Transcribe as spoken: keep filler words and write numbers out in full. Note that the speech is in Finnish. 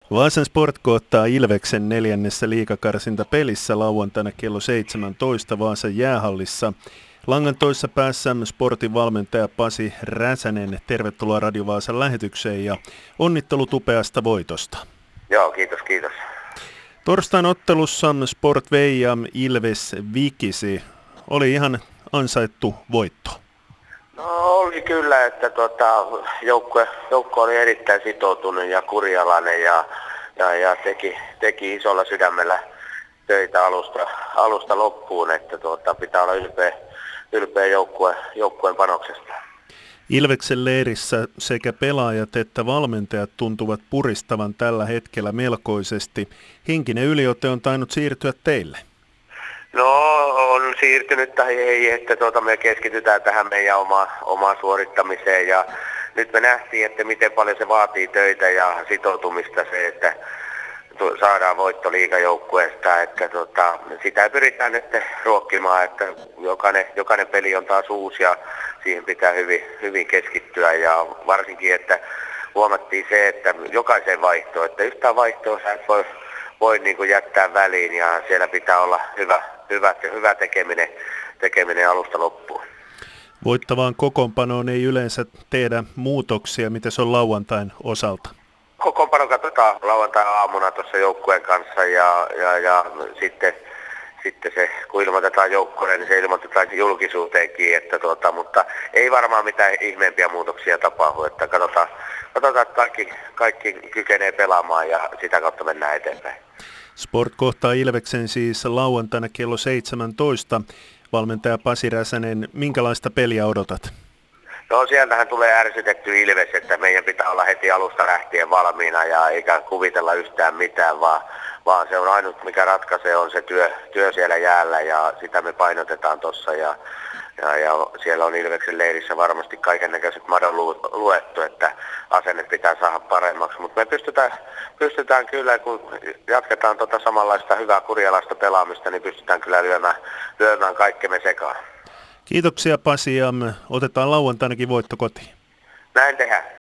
Vaasan Sport kohtaa Ilveksen neljännessä liigakarsintapelissä lauantaina kello seitsemäntoista Vaasan jäähallissa. Langan toisessa päässä Sportin valmentaja Pasi Räsänen. Tervetuloa Radio Vaasan lähetykseen ja onnittelut upeasta voitosta. Joo, kiitos, kiitos. Torstain ottelussa Sport vei ja Ilves vikisi. Oli ihan ansaittu voitto. No oli kyllä, että tuota, joukkue, joukkue oli erittäin sitoutunut ja kurialainen ja, ja, ja teki, teki isolla sydämellä töitä alusta, alusta loppuun, että tuota, pitää olla ylpeä, ylpeä joukkue, joukkueen panoksesta. Ilveksen leirissä sekä pelaajat että valmentajat tuntuvat puristavan tällä hetkellä melkoisesti. Henkinen yliote on tainnut siirtyä teille. No on siirtynyt tai ei, että tuota, me keskitytään tähän meidän oma, omaan suorittamiseen ja nyt me nähtiin, että miten paljon se vaatii töitä ja sitoutumista se, että saadaan voitto liigajoukkueesta, että tota, sitä pyritään nyt ruokkimaan, että jokainen, jokainen peli on taas uusi ja siihen pitää hyvin, hyvin keskittyä ja varsinkin, että huomattiin se, että jokaisen vaihtoon, että yhtään vaihtoa sä et voi, voi niin kuin jättää väliin ja siellä pitää olla hyvä, hyvä, hyvä tekeminen, tekeminen alusta loppuun. Voittavaan kokoonpanoon ei yleensä tehdä muutoksia, miten se on lauantain osalta? Kokoonpano katsotaan lauantai-aamuna tuossa joukkueen kanssa ja, ja, ja sitten, sitten se, kun ilmoitetaan joukkueelle, niin se ilmoitetaan julkisuuteenkin, että tuota, mutta ei varmaan mitään ihmeempiä muutoksia tapahdu, että katsotaan, katsotaan että kaikki, kaikki kykenee pelaamaan ja sitä kautta mennään eteenpäin. Sport kohtaa Ilveksen siis lauantaina kello seitsemäntoista. Valmentaja Pasi Räsänen, minkälaista peliä odotat? No sieltähän tulee ärsytetty Ilves, että meidän pitää olla heti alusta lähtien valmiina ja eikä kuvitella yhtään mitään, vaan, vaan se on ainut mikä ratkaisee on se työ, työ siellä jäällä ja sitä me painotetaan tuossa ja, ja, ja siellä on Ilveksen leirissä varmasti kaikennäköiset madon luettu, että asennet pitää saada paremmaksi, mutta me pystytään, pystytään kyllä, kun jatketaan tuota samanlaista hyvää kurialaista pelaamista, niin pystytään kyllä lyömään, lyömään kaikkemme sekaan. Kiitoksia Pasi ja otetaan lauantainakin voitto kotiin. Näin tehdään.